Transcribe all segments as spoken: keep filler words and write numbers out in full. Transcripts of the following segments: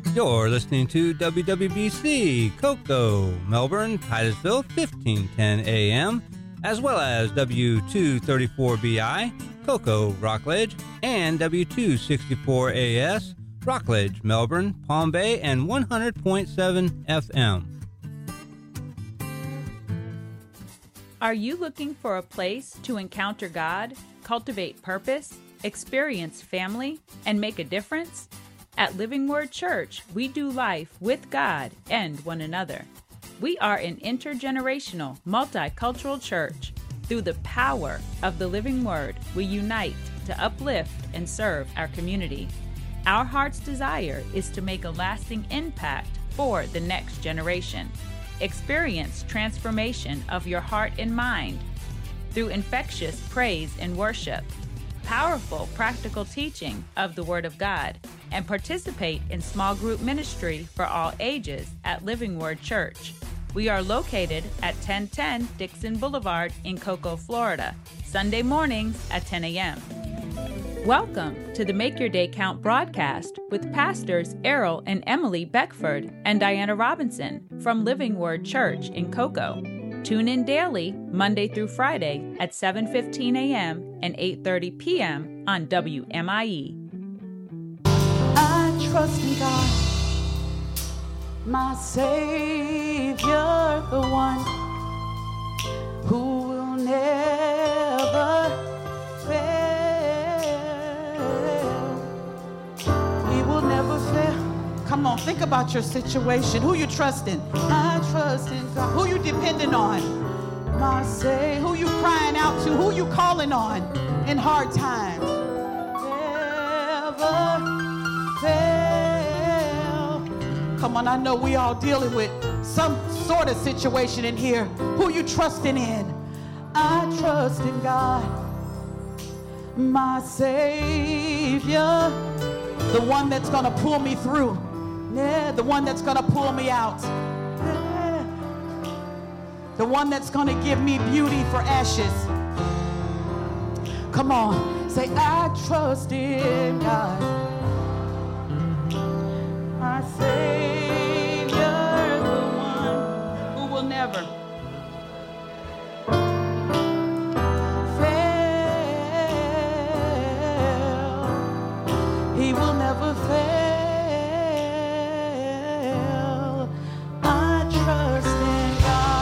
You're listening to W W B C, Cocoa, Melbourne, Titusville, fifteen ten A M, as well as W two thirty-four B I, Cocoa, Rockledge, and W two sixty-four A S, Rockledge, Melbourne, Palm Bay, and one hundred point seven F M. Are you looking for a place to encounter God, cultivate purpose, experience family, and make a difference? At Living Word Church, we do life with God and one another. We are an intergenerational, multicultural church. Through the power of the Living Word, we unite to uplift and serve our community. Our heart's desire is to make a lasting impact for the next generation. Experience transformation of your heart and mind through infectious praise and worship, powerful practical teaching of the Word of God, and participate in small group ministry for all ages at Living Word Church. We are located at ten ten Dixon Boulevard in Cocoa, Florida, Sunday mornings at ten A M Welcome to the Make Your Day Count broadcast with Pastors Errol and Emily Beckford and Diana Robinson from Living Word Church in Cocoa. Tune in daily, Monday through Friday at seven fifteen A M and eight thirty P M on W M I E. I trust in God, my Savior, the one who will never fail. He will never fail. Come on, think about your situation. Who you trusting? I trust in God. Who you depending on? My Savior. Who you crying out to? Who you calling on in hard times? Never fail. Come on, I know we all dealing with some sort of situation in here. Who you trusting in? I trust in God, my Savior, the one that's gonna pull me through. Yeah, the one that's gonna pull me out. Yeah. The one that's gonna give me beauty for ashes. Come on, say, I trust in God, my Savior, the one who will never fail. He will never fail. I trust in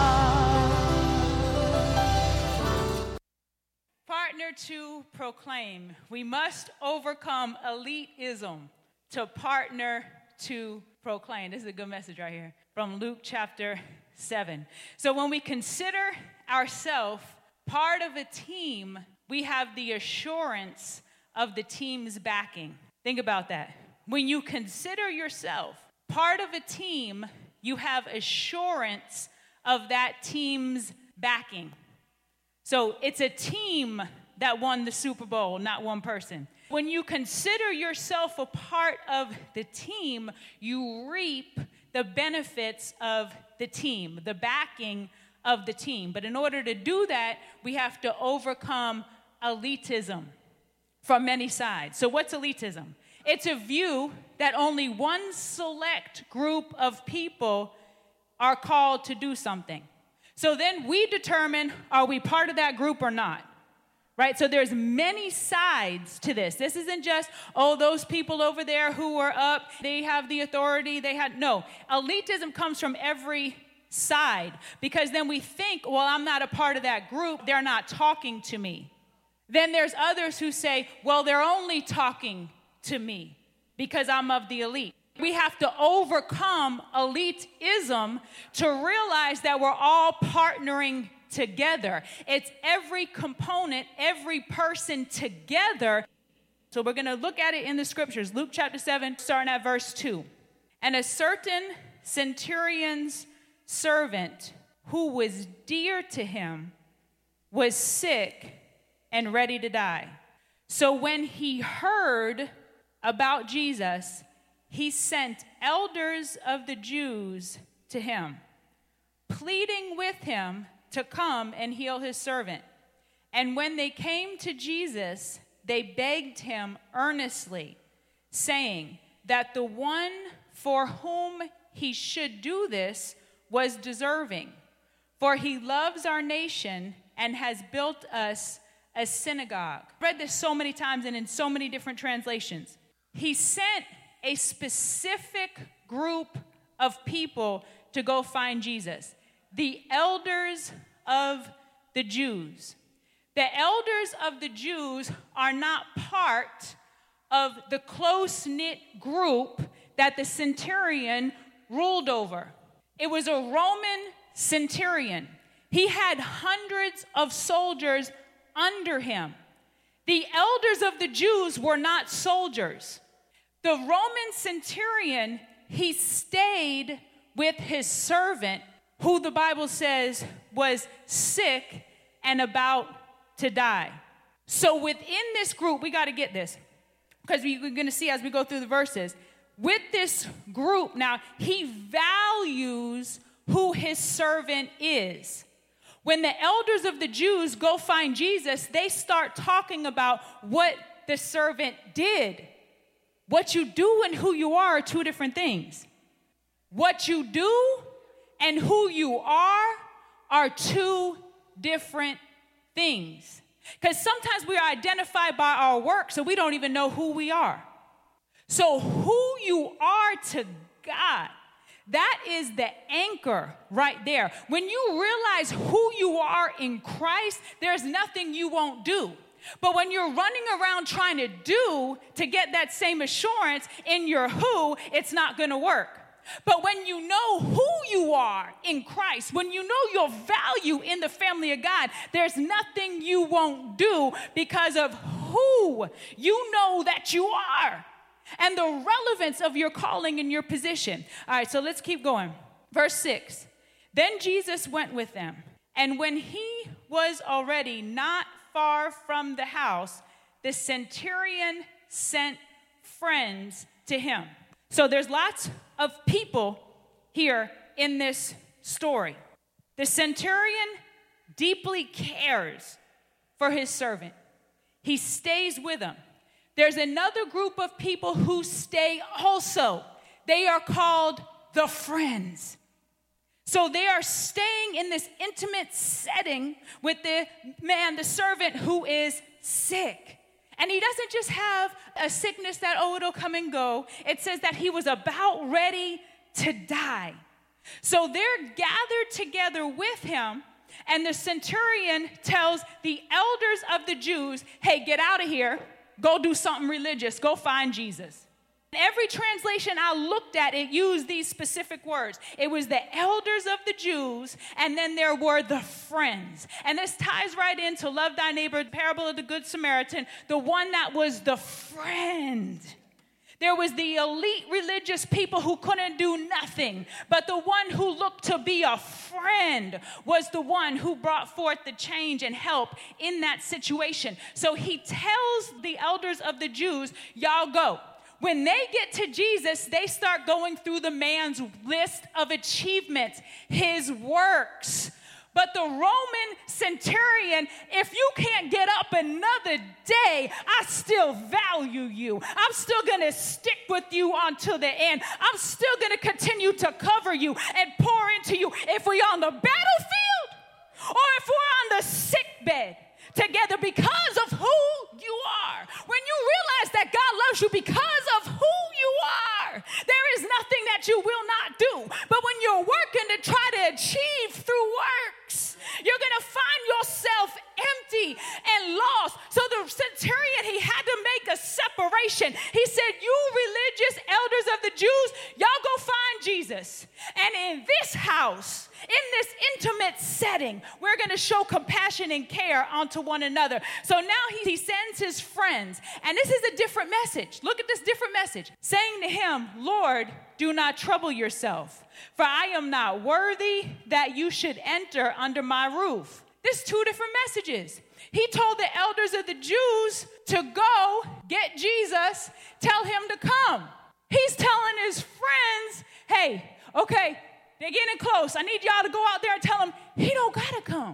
God. Partner to proclaim. We must overcome elitism to partner to proclaim. This is a good message right here from Luke chapter seven. So when we consider ourselves part of a team, we have the assurance of the team's backing. Think about that. When you consider yourself part of a team, you have assurance of that team's backing. So it's a team that won the Super Bowl, not one person. When you consider yourself a part of the team, you reap the benefits of the team, the backing of the team. But in order to do that, we have to overcome elitism from many sides. So what's elitism? It's a view that only one select group of people are called to do something. So then we determine, are we part of that group or not? Right? So there's many sides to this. This isn't just, oh, those people over there who were up, they have the authority, they had, no. Elitism comes from every side because then we think, well, I'm not a part of that group, they're not talking to me. Then there's others who say, well, they're only talking to me because I'm of the elite. We have to overcome elitism to realize that we're all partnering together. It's every component, every person together. So we're going to look at it in the scriptures. Luke chapter seven, starting at verse two. And a certain centurion's servant who was dear to him was sick and ready to die. So when he heard about Jesus, he sent elders of the Jews to him, pleading with him to come and heal his servant. And when they came to Jesus, they begged him earnestly, saying that the one for whom he should do this was deserving, for he loves our nation and has built us a synagogue. I've read this so many times and in so many different translations. He sent a specific group of people to go find Jesus, the elders of the Jews. The elders of the Jews are not part of the close-knit group that the centurion ruled over. It was a Roman centurion. He had hundreds of soldiers under him. The elders of the Jews were not soldiers. The Roman centurion, he stayed with his servant, who the Bible says was sick and about to die. So within this group, we got to get this, because we're going to see as we go through the verses. With this group, now, he values who his servant is. When the elders of the Jews go find Jesus, they start talking about what the servant did. What you do and who you are are two different things. What you do and who you are are two different things. Because sometimes we are identified by our work, so we don't even know who we are. So who you are to God, that is the anchor right there. When you realize who you are in Christ, there's nothing you won't do. But when you're running around trying to do to get that same assurance in your who, it's not going to work. But when you know who you are in Christ, when you know your value in the family of God, there's nothing you won't do because of who you know that you are and the relevance of your calling and your position. All right, so let's keep going. Verse six. Then Jesus went with them, and when he was already not far from the house, the centurion sent friends to him. So there's lots of people here in this story. The centurion deeply cares for his servant. He stays with him. There's another group of people who stay also. They are called the friends. So they are staying in this intimate setting with the man, the servant who is sick. And he doesn't just have a sickness that, oh, it'll come and go. It says that he was about ready to die. So they're gathered together with him, and the centurion tells the elders of the Jews, hey, get out of here. Go do something religious. Go find Jesus. Every translation I looked at, it used these specific words. It was the elders of the Jews, and then there were the friends. And this ties right into love thy neighbor, the parable of the Good Samaritan, the one that was the friend. There was the elite religious people who couldn't do nothing, but the one who looked to be a friend was the one who brought forth the change and help in that situation. So he tells the elders of the Jews, y'all go. When they get to Jesus, they start going through the man's list of achievements, his works. But the Roman centurion, if you can't get up another day, I still value you. I'm still going to stick with you until the end. I'm still going to continue to cover you and pour into you. If we're on the battlefield or if we're on the sick bed together because of who you are. When you realize that God loves you because of who you are, there is nothing that you will not do. But when you're working to try to achieve through works, you're going to find yourself empty and lost. So the centurion, he had to make a separation. He said, you religious elders of the Jews, y'all go find Jesus. And in this house, in this intimate setting, we're going to show compassion and care onto one another. So now he, he sends his friends. And this is a different message. Look at this different message. Saying to him, Lord, do not trouble yourself, for I am not worthy that you should enter under my roof. There's two different messages. He told the elders of the Jews to go get Jesus, tell him to come. He's telling his friends, hey, okay, they're getting close. I need y'all to go out there and tell him he don't got to come.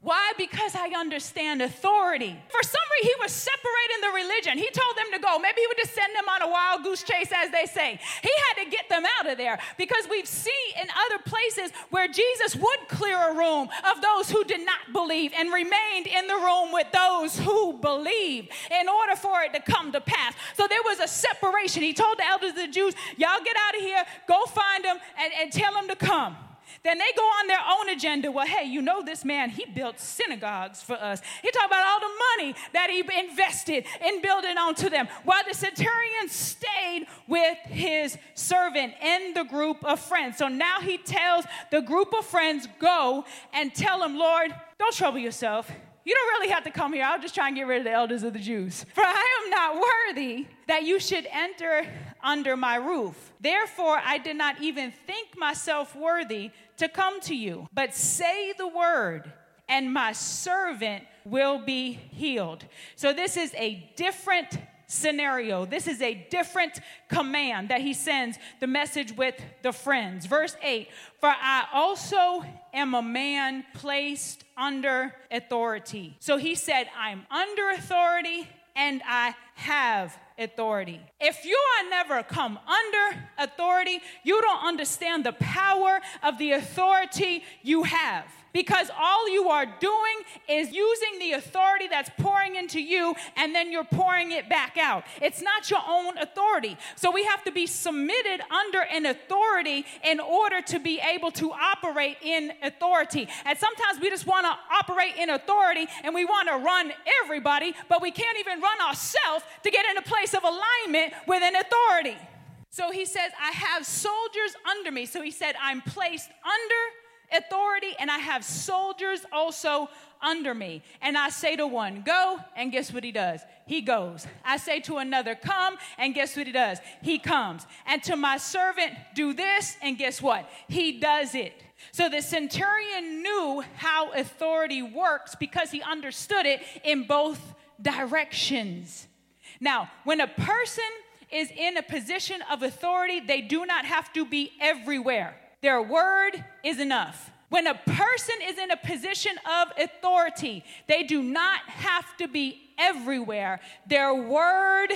Why? Because I understand authority. For some reason, he was separating the religion. He told them to go. Maybe he would just send them on a wild goose chase, as they say. He had to get them out of there because we've seen in other places where Jesus would clear a room of those who did not believe and remained in the room with those who believed in order for it to come to pass. So there was a separation. He told the elders of the Jews, y'all get out of here, go find them and, and tell them to come. Then they go on their own agenda. Well, hey, you know this man, he built synagogues for us. He talked about all the money that he invested in building onto them. While the centurion stayed with his servant in the group of friends. So now he tells the group of friends, go and tell him, Lord, don't trouble yourself. You don't really have to come here. I'll just try and get rid of the elders of the Jews. For I am not worthy that you should enter under my roof. Therefore, I did not even think myself worthy to come to you. But say the word, and my servant will be healed. So this is a different scenario. This is a different command that he sends the message with the friends. Verse eight, for I also am a man placed under authority. So he said, I'm under authority and I have authority. If you are never come under authority, you don't understand the power of the authority you have. Because all you are doing is using the authority that's pouring into you, and then you're pouring it back out. It's not your own authority. So we have to be submitted under an authority in order to be able to operate in authority. And sometimes we just want to operate in authority, and we want to run everybody, but we can't even run ourselves to get in a place of alignment with an authority. So he says, I have soldiers under me. So he said, I'm placed under authority, and I have soldiers also under me. And I say to one, go, and guess what he does? He goes. I say to another, come, and guess what he does? He comes. And to my servant, do this, and guess what? He does it. So the centurion knew how authority works because he understood it in both directions. Now, when a person is in a position of authority, they do not have to be everywhere. Their word is enough. When a person is in a position of authority, they do not have to be everywhere. Their word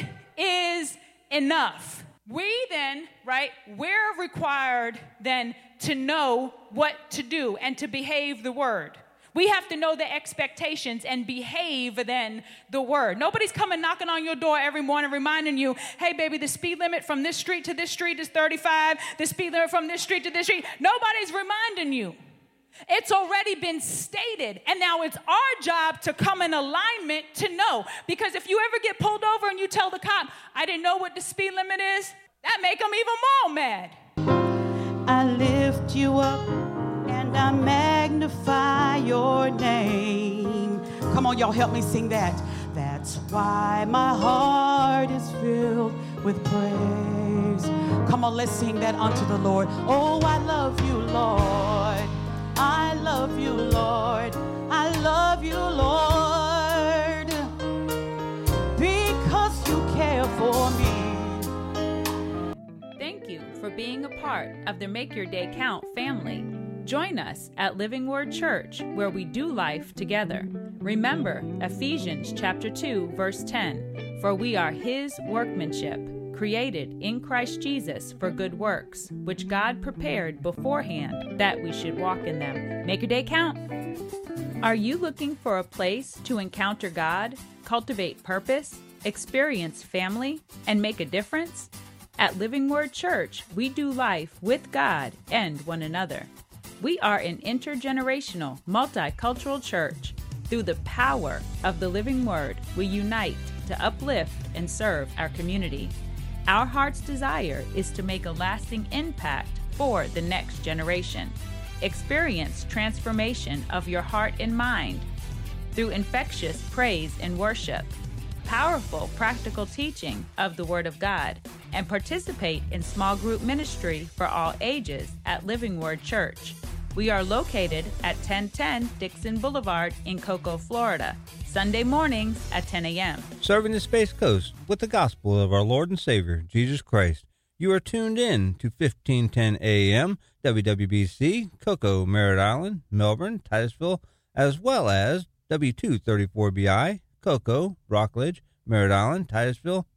is enough. We then, right, we're required then to know what to do and to behave the word. We have to know the expectations and behave then the word. Nobody's coming knocking on your door every morning reminding you, hey, baby, the speed limit from this street to this street is thirty-five. The speed limit from this street to this street. Nobody's reminding you. It's already been stated. And now it's our job to come in alignment to know. Because if you ever get pulled over and you tell the cop, I didn't know what the speed limit is, that make them even more mad. I lift you up and I magnify your name. Come on, y'all, help me sing that. That's why my heart is filled with praise. Come on, let's sing that unto the Lord. Oh, I love you, Lord. I love you, Lord. I love you, Lord, because you care for me. Thank you for being a part of the Make Your Day Count family. Join us at Living Word Church, where we do life together. Remember Ephesians chapter two, verse ten, for we are his workmanship, created in Christ Jesus for good works, which God prepared beforehand that we should walk in them. Make your day count. Are you looking for a place to encounter God, cultivate purpose, experience family, and make a difference? At Living Word Church, we do life with God and one another. We are an intergenerational, multicultural church. Through the power of the living word, we unite to uplift and serve our community. Our heart's desire is to make a lasting impact for the next generation. Experience transformation of your heart and mind through infectious praise and worship, powerful practical teaching of the Word of God, and participate in small group ministry for all ages at Living Word Church. We are located at ten ten Dixon Boulevard in Cocoa, Florida, Sunday mornings at ten a.m. Serving the Space Coast with the gospel of our Lord and Savior, Jesus Christ. You are tuned in to fifteen ten a.m. W W B C, Cocoa, Merritt Island, Melbourne, Titusville, as well as W two thirty-four B I, Cocoa, Rockledge, Merritt Island, Titusville,